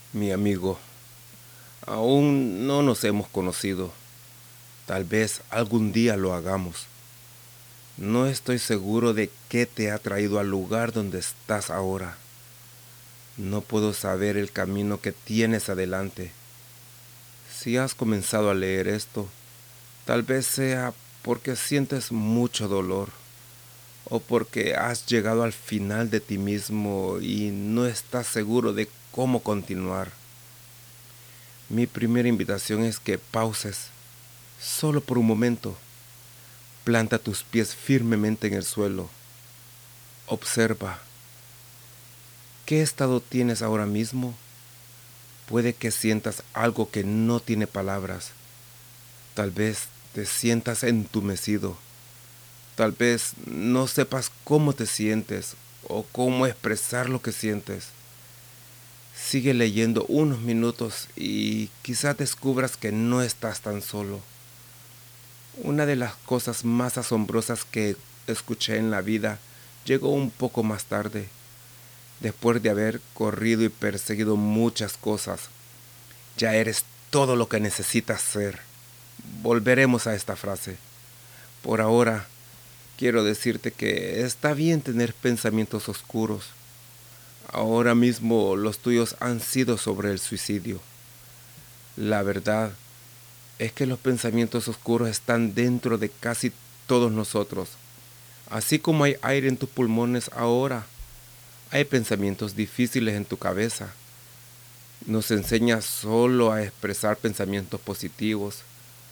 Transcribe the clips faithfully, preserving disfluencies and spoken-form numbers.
Mi amigo, aún no nos hemos conocido. Tal vez algún día lo hagamos. No estoy seguro de qué te ha traído al lugar donde estás ahora. No puedo saber el camino que tienes adelante. Si has comenzado a leer esto, tal vez sea porque sientes mucho dolor o porque has llegado al final de ti mismo y no estás seguro de cómo continuar. Mi primera invitación es que pauses, solo por un momento. Planta tus pies firmemente en el suelo. Observa. ¿Qué estado tienes ahora mismo? Puede que sientas algo que no tiene palabras. Tal vez te sientas entumecido. Tal vez no sepas cómo te sientes o cómo expresar lo que sientes. Sigue leyendo unos minutos y quizás descubras que no estás tan solo. Una de las cosas más asombrosas que escuché en la vida llegó un poco más tarde, después de haber corrido y perseguido muchas cosas. Ya eres todo lo que necesitas ser. Volveremos a esta frase. Por ahora, quiero decirte que está bien tener pensamientos oscuros. Ahora mismo los tuyos han sido sobre el suicidio. La verdad es que los pensamientos oscuros están dentro de casi todos nosotros. Así como hay aire en tus pulmones ahora, hay pensamientos difíciles en tu cabeza. Nos enseña solo a expresar pensamientos positivos,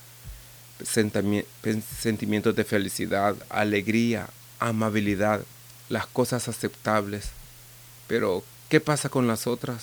sentimientos de felicidad, alegría, amabilidad, las cosas aceptables. Pero, ¿qué pasa con las otras?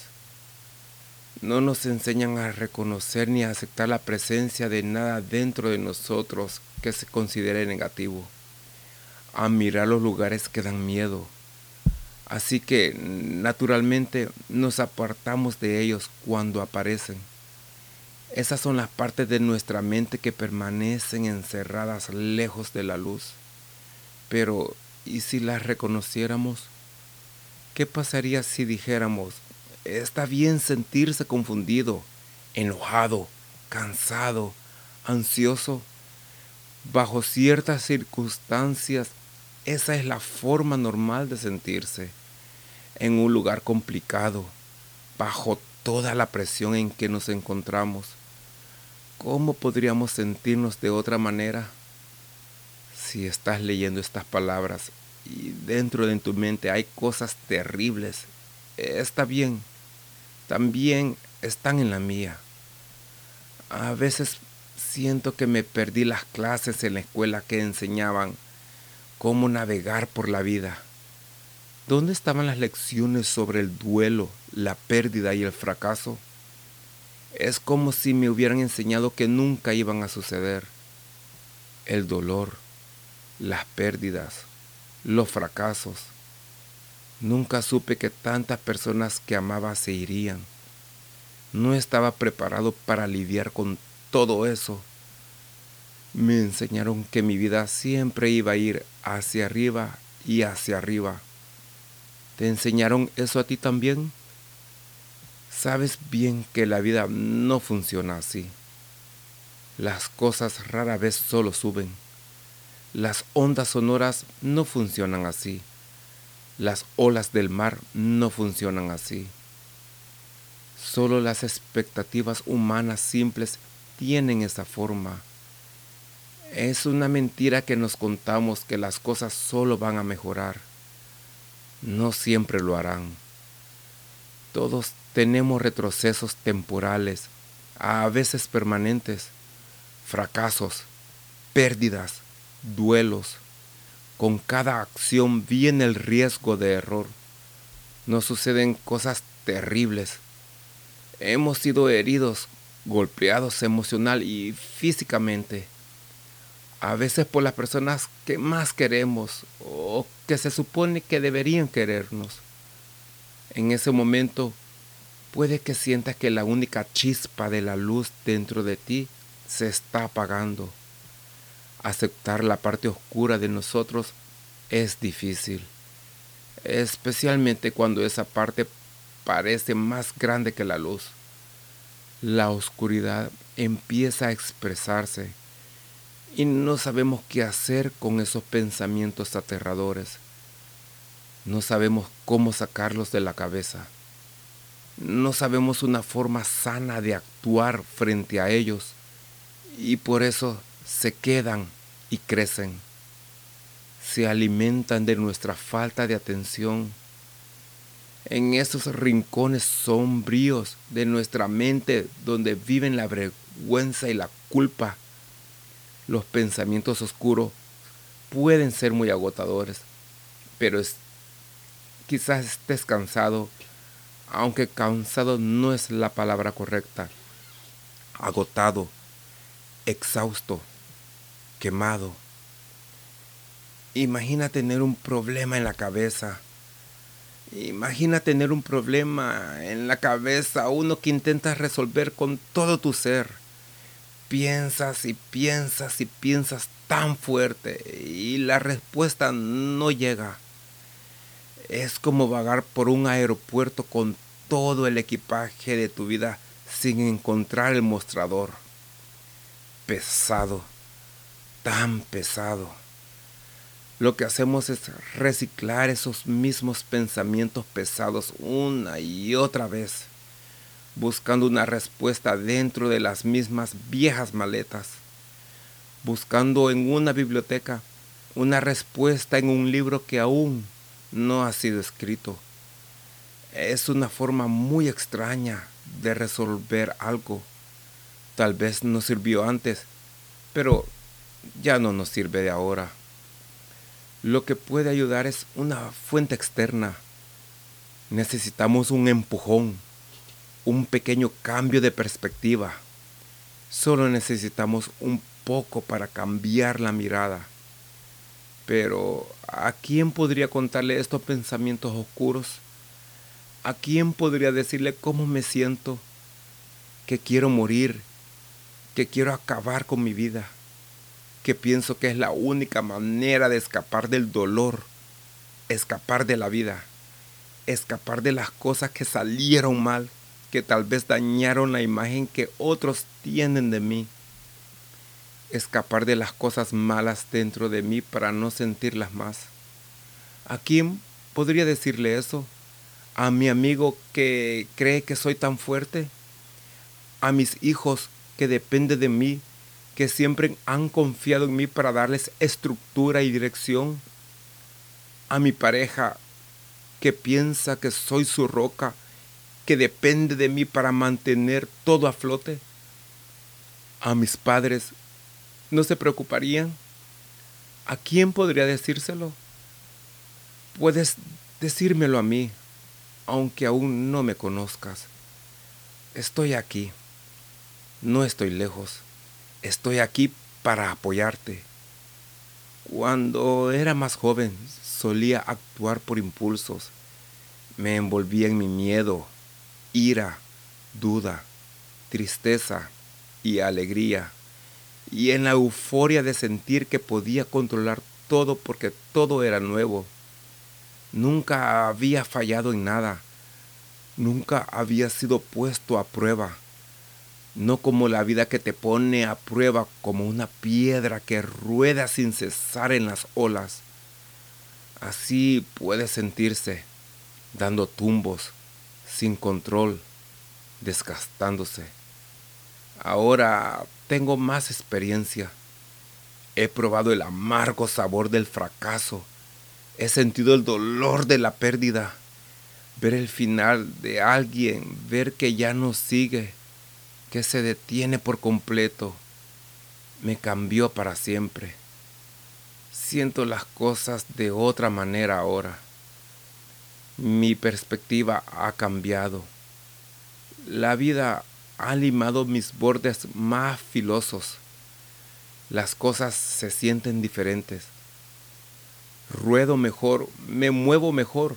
No nos enseñan a reconocer ni a aceptar la presencia de nada dentro de nosotros que se considere negativo, a mirar los lugares que dan miedo. Así que, naturalmente, nos apartamos de ellos cuando aparecen. Esas son las partes de nuestra mente que permanecen encerradas lejos de la luz. Pero, ¿y si las reconociéramos? ¿Qué pasaría si dijéramos, está bien sentirse confundido, enojado, cansado, ansioso? Bajo ciertas circunstancias, esa es la forma normal de sentirse. En un lugar complicado, bajo toda la presión en que nos encontramos, ¿cómo podríamos sentirnos de otra manera? Si estás leyendo estas palabras y dentro de tu mente hay cosas terribles, está bien, también están en la mía. A veces siento que me perdí las clases en la escuela que enseñaban cómo navegar por la vida. ¿Dónde estaban las lecciones sobre el duelo, la pérdida y el fracaso? Es como si me hubieran enseñado que nunca iban a suceder. El dolor, las pérdidas, los fracasos. Nunca supe que tantas personas que amaba se irían. No estaba preparado para lidiar con todo eso. Me enseñaron que mi vida siempre iba a ir hacia arriba y hacia arriba. ¿Te enseñaron eso a ti también? Sabes bien que la vida no funciona así. Las cosas rara vez solo suben. Las ondas sonoras no funcionan así. Las olas del mar no funcionan así. Solo las expectativas humanas simples tienen esa forma. Es una mentira que nos contamos que las cosas solo van a mejorar. No siempre lo harán. Todos tenemos retrocesos temporales, a veces permanentes, fracasos, pérdidas, duelos. Con cada acción viene el riesgo de error. Nos suceden cosas terribles. Hemos sido heridos, golpeados emocional y físicamente. A veces por las personas que más queremos o que se supone que deberían querernos. En ese momento puede que sientas que la única chispa de la luz dentro de ti se está apagando. Aceptar la parte oscura de nosotros es difícil, especialmente cuando esa parte parece más grande que la luz. La oscuridad empieza a expresarse y no sabemos qué hacer con esos pensamientos aterradores. No sabemos cómo sacarlos de la cabeza. No sabemos una forma sana de actuar frente a ellos y por eso se quedan y crecen. Se alimentan de nuestra falta de atención. En esos rincones sombríos de nuestra mente donde viven la vergüenza y la culpa, los pensamientos oscuros pueden ser muy agotadores, pero es, quizás estés cansado, aunque cansado no es la palabra correcta. Agotado, exhausto, quemado. Imagina tener un problema en la cabeza. Imagina tener un problema en la cabeza, uno que intentas resolver con todo tu ser. Piensas y piensas y piensas tan fuerte y la respuesta no llega. Es como vagar por un aeropuerto con todo el equipaje de tu vida sin encontrar el mostrador. Pesado, tan pesado. Lo que hacemos es reciclar esos mismos pensamientos pesados una y otra vez, buscando una respuesta dentro de las mismas viejas maletas, buscando en una biblioteca una respuesta en un libro que aún no ha sido escrito. Es una forma muy extraña de resolver algo. Tal vez nos sirvió antes, pero ya no nos sirve de ahora. Lo que puede ayudar es una fuente externa. Necesitamos un empujón, un pequeño cambio de perspectiva. Solo necesitamos un poco para cambiar la mirada. Pero, ¿a quién podría contarle estos pensamientos oscuros? ¿A quién podría decirle cómo me siento? Que quiero morir, que quiero acabar con mi vida, que pienso que es la única manera de escapar del dolor, escapar de la vida, escapar de las cosas que salieron mal, que tal vez dañaron la imagen que otros tienen de mí, escapar de las cosas malas dentro de mí para no sentirlas más? ¿A quién podría decirle eso? ¿A mi amigo que cree que soy tan fuerte? ¿A mis hijos que dependen de mí, que siempre han confiado en mí para darles estructura y dirección? ¿A mi pareja que piensa que soy su roca, que depende de mí para mantener todo a flote? ¿A mis padres no se preocuparían? ¿A quién podría decírselo? Puedes decírmelo a mí, aunque aún no me conozcas. Estoy aquí, no estoy lejos. Estoy aquí para apoyarte. Cuando era más joven, solía actuar por impulsos. Me envolvía en mi miedo, ira, duda, tristeza y alegría. Y en la euforia de sentir que podía controlar todo porque todo era nuevo. Nunca había fallado en nada. Nunca había sido puesto a prueba. No como la vida que te pone a prueba como una piedra que rueda sin cesar en las olas. Así puede sentirse, dando tumbos, sin control, desgastándose. Ahora tengo más experiencia. He probado el amargo sabor del fracaso. He sentido el dolor de la pérdida. Ver el final de alguien, ver que ya no sigue, que se detiene por completo, me cambió para siempre. Siento las cosas de otra manera ahora. Mi perspectiva ha cambiado. La vida ha limado mis bordes más filosos. Las cosas se sienten diferentes. Ruedo mejor, me muevo mejor.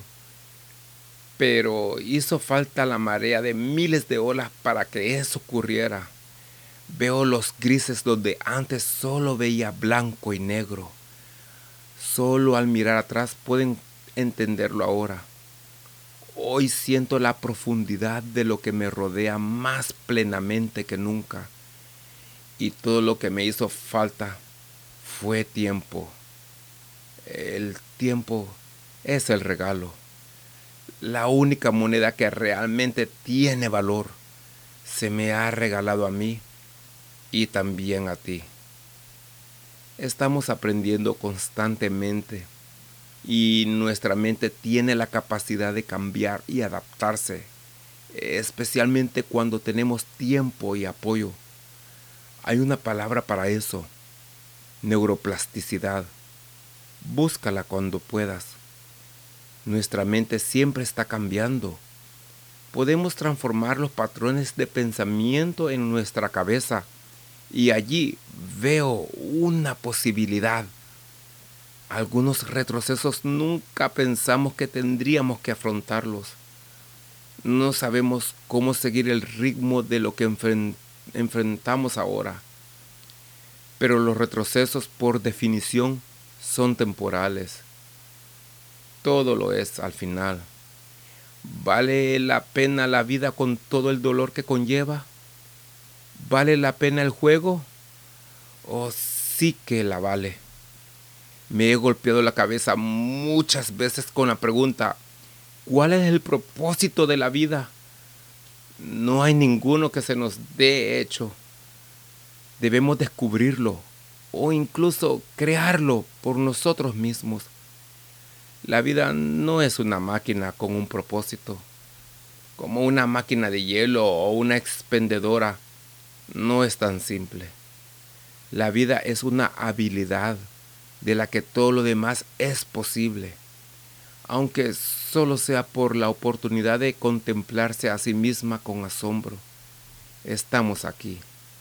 Pero hizo falta la marea de miles de olas para que eso ocurriera. Veo los grises donde antes solo veía blanco y negro. Solo al mirar atrás pueden entenderlo ahora. Hoy siento la profundidad de lo que me rodea más plenamente que nunca. Y todo lo que me hizo falta fue tiempo. El tiempo es el regalo. La única moneda que realmente tiene valor se me ha regalado a mí y también a ti. Estamos aprendiendo constantemente y nuestra mente tiene la capacidad de cambiar y adaptarse, especialmente cuando tenemos tiempo y apoyo. Hay una palabra para eso: neuroplasticidad. Búscala cuando puedas. Nuestra mente siempre está cambiando. Podemos transformar los patrones de pensamiento en nuestra cabeza y allí veo una posibilidad. Algunos retrocesos nunca pensamos que tendríamos que afrontarlos. No sabemos cómo seguir el ritmo de lo que enfren- enfrentamos ahora. Pero los retrocesos, por definición, son temporales. Todo lo es al final. ¿Vale la pena la vida con todo el dolor que conlleva? ¿Vale la pena el juego? Oh, sí que la vale. Me he golpeado la cabeza muchas veces con la pregunta: ¿cuál es el propósito de la vida? No hay ninguno que se nos dé hecho. Debemos descubrirlo o incluso crearlo por nosotros mismos. La vida no es una máquina con un propósito, como una máquina de hielo o una expendedora. No es tan simple. La vida es una habilidad de la que todo lo demás es posible, aunque solo sea por la oportunidad de contemplarse a sí misma con asombro. Estamos aquí.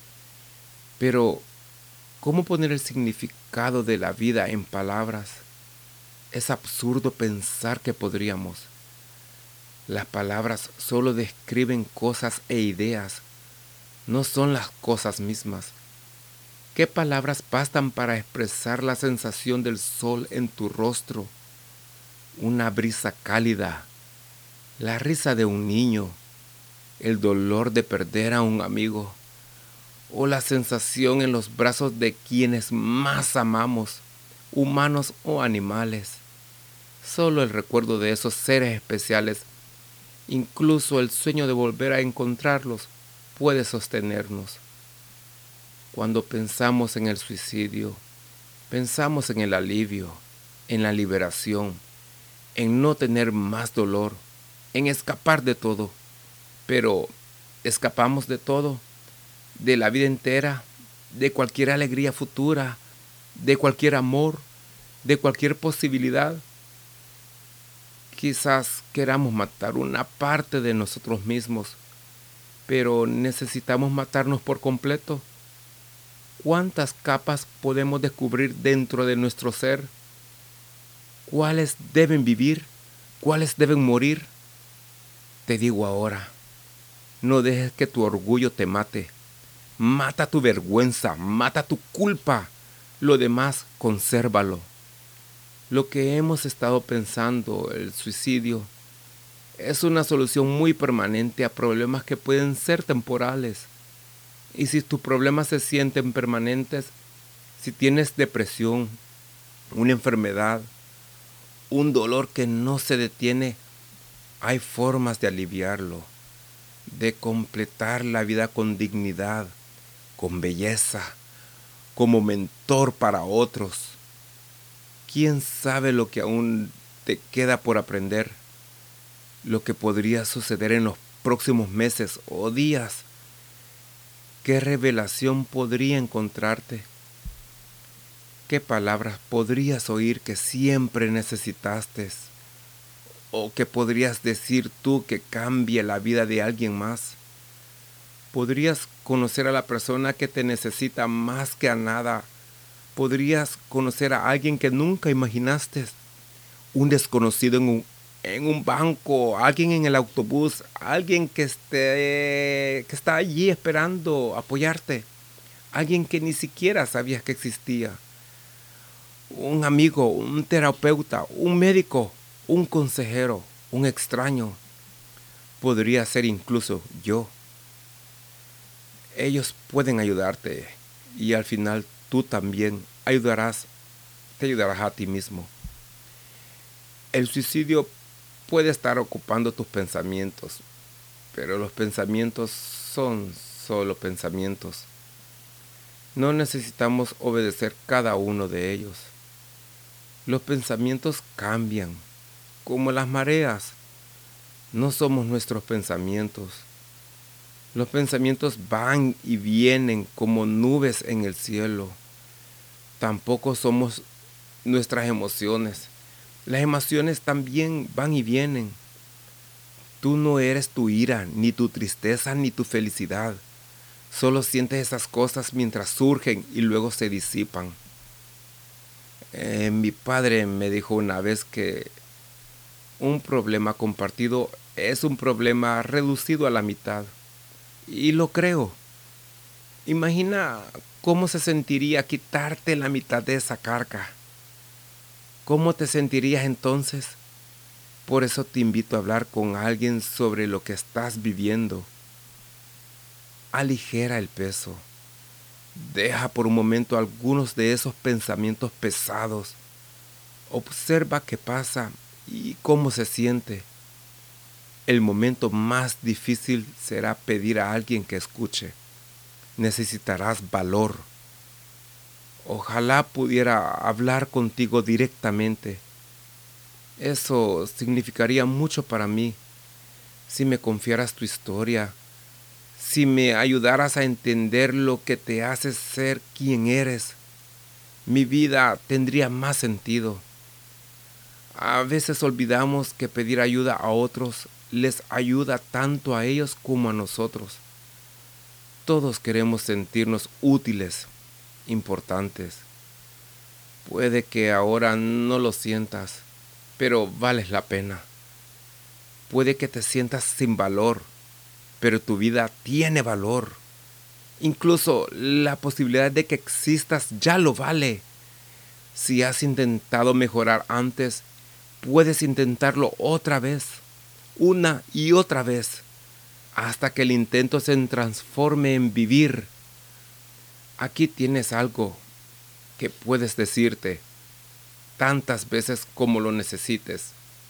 Pero, ¿cómo poner el significado de la vida en palabras? Es absurdo pensar que podríamos. Las palabras solo describen cosas e ideas, no son las cosas mismas. ¿Qué palabras bastan para expresar la sensación del sol en tu rostro? Una brisa cálida, la risa de un niño, el dolor de perder a un amigo, o la sensación en los brazos de quienes más amamos, humanos o animales. Solo el recuerdo de esos seres especiales, incluso el sueño de volver a encontrarlos, puede sostenernos. Cuando pensamos en el suicidio, pensamos en el alivio, en la liberación, en no tener más dolor, en escapar de todo. Pero, ¿escapamos de todo? ¿De la vida entera? ¿De cualquier alegría futura? ¿De cualquier amor? ¿De cualquier posibilidad? Quizás queramos matar una parte de nosotros mismos, pero ¿necesitamos matarnos por completo? ¿Cuántas capas podemos descubrir dentro de nuestro ser? ¿Cuáles deben vivir? ¿Cuáles deben morir? Te digo ahora, no dejes que tu orgullo te mate. Mata tu vergüenza, mata tu culpa. Lo demás, consérvalo. Lo que hemos estado pensando, el suicidio, es una solución muy permanente a problemas que pueden ser temporales. Y si tus problemas se sienten permanentes, si tienes depresión, una enfermedad, un dolor que no se detiene, hay formas de aliviarlo, de completar la vida con dignidad, con belleza, como mentor para otros. ¿Quién sabe lo que aún te queda por aprender? Lo que podría suceder en los próximos meses o días. ¿Qué revelación podría encontrarte? ¿Qué palabras podrías oír que siempre necesitaste? ¿O qué podrías decir tú que cambie la vida de alguien más? ¿Podrías conocer a la persona que te necesita más que a nada? ¿Podrías conocer a alguien que nunca imaginaste? Un desconocido en un, en un banco, alguien en el autobús, alguien que, esté, que está allí esperando apoyarte, alguien que ni siquiera sabías que existía. Un amigo, un terapeuta, un médico, un consejero, un extraño. podría ser incluso yo. Ellos pueden ayudarte y al final tú también ayudarás, te ayudarás a ti mismo. El suicidio puede estar ocupando tus pensamientos, pero los pensamientos son solo pensamientos. No necesitamos obedecer cada uno de ellos. Los pensamientos cambian, como las mareas. No somos nuestros pensamientos. Los pensamientos van y vienen como nubes en el cielo. Tampoco somos nuestras emociones. Las emociones también van y vienen. Tú no eres tu ira, ni tu tristeza, ni tu felicidad. Solo sientes esas cosas mientras surgen y luego se disipan. Eh, mi padre me dijo una vez que un problema compartido es un problema reducido a la mitad. Y lo creo. Imagina cómo se sentiría quitarte la mitad de esa carga. ¿Cómo te sentirías entonces? Por eso te invito a hablar con alguien sobre lo que estás viviendo. Aligera el peso. Deja por un momento algunos de esos pensamientos pesados. Observa qué pasa y cómo se siente. El momento más difícil será pedir a alguien que escuche. Necesitarás valor. Ojalá pudiera hablar contigo directamente. Eso significaría mucho para mí. Si me confiaras tu historia, si me ayudaras a entender lo que te hace ser quien eres, mi vida tendría más sentido. A veces olvidamos que pedir ayuda a otros les ayuda tanto a ellos como a nosotros. Todos queremos sentirnos útiles, importantes. Puede que ahora no lo sientas, pero vales la pena. Puede que te sientas sin valor, pero tu vida tiene valor. Incluso la posibilidad de que existas ya lo vale. Si has intentado mejorar antes, puedes intentarlo otra vez, una y otra vez, hasta que el intento se transforme en vivir. Aquí tienes algo que puedes decirte tantas veces como lo necesites.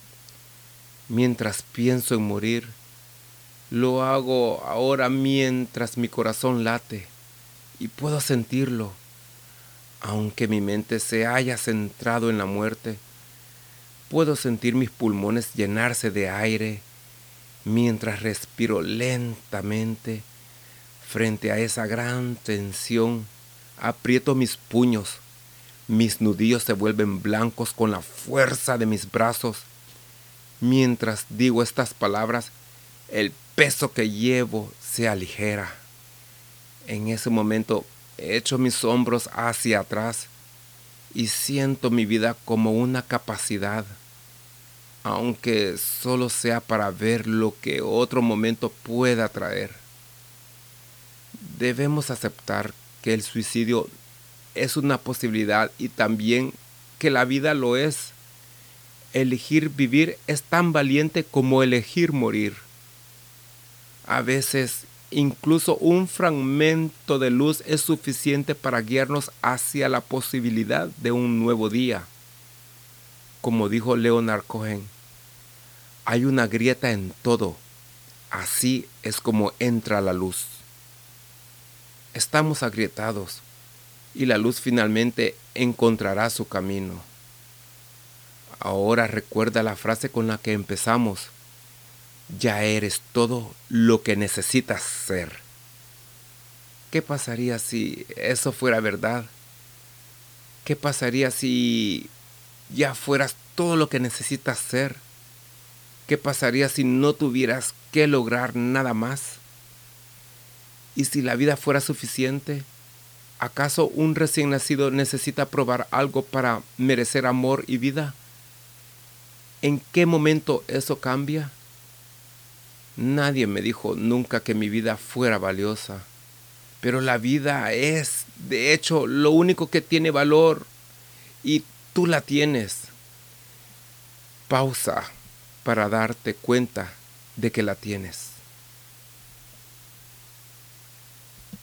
Mientras pienso en morir, lo hago ahora mientras mi corazón late y puedo sentirlo. Aunque mi mente se haya centrado en la muerte, puedo sentir mis pulmones llenarse de aire mientras respiro lentamente. Frente a esa gran tensión, aprieto mis puños. Mis nudillos se vuelven blancos con la fuerza de mis brazos. Mientras digo estas palabras, el peso que llevo se aligera. En ese momento, echo mis hombros hacia atrás y siento mi vida como una capacidad, aunque solo sea para ver lo que otro momento pueda traer. Debemos aceptar que el suicidio es una posibilidad y también que la vida lo es. Elegir vivir es tan valiente como elegir morir. A veces, incluso un fragmento de luz es suficiente para guiarnos hacia la posibilidad de un nuevo día. Como dijo Leonard Cohen, hay una grieta en todo. Así es como entra la luz. Estamos agrietados y la luz finalmente encontrará su camino. Ahora recuerda la frase con la que empezamos. Ya eres todo lo que necesitas ser. ¿Qué pasaría si eso fuera verdad? ¿Qué pasaría si ya fueras todo lo que necesitas ser? ¿Qué pasaría si no tuvieras que lograr nada más? ¿Y si la vida fuera suficiente? ¿Acaso un recién nacido necesita probar algo para merecer amor y vida? ¿En qué momento eso cambia? Nadie me dijo nunca que mi vida fuera valiosa, pero la vida es, de hecho, lo único que tiene valor y tú la tienes. Pausa para darte cuenta de que la tienes.